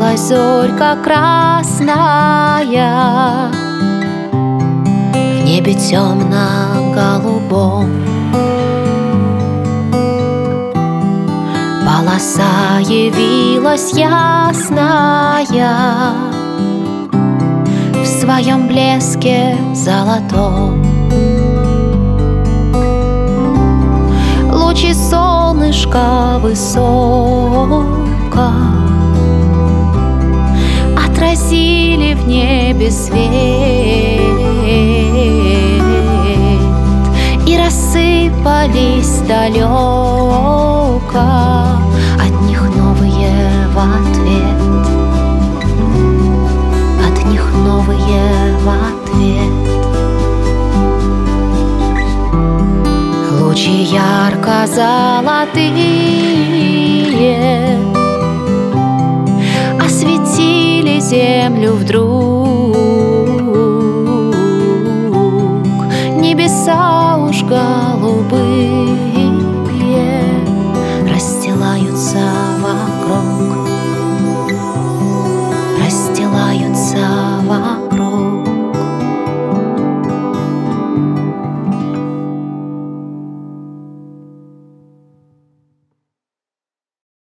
Светилась зорька красная в небе темно-голубом. Полоса явилась ясная в своем блеске золотом. Лучи солнышка высоко отразили в небе свет и рассыпались далеко от них новые в ответ, от них новые в ответ. Лучи ярко-золотые осветили землю вдруг